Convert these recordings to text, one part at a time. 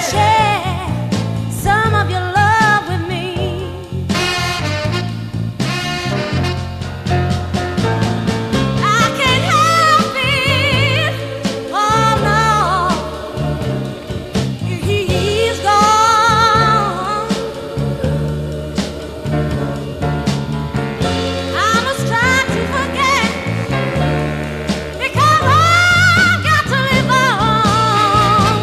share some of your love with me. I can't help it. Oh no, he's gone. I must try to forget, because I've got to live on.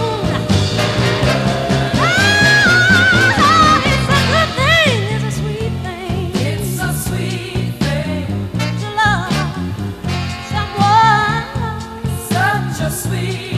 Oh, it's a good thing, it's a sweet thing. It's a sweet thing, To love someone such a sweet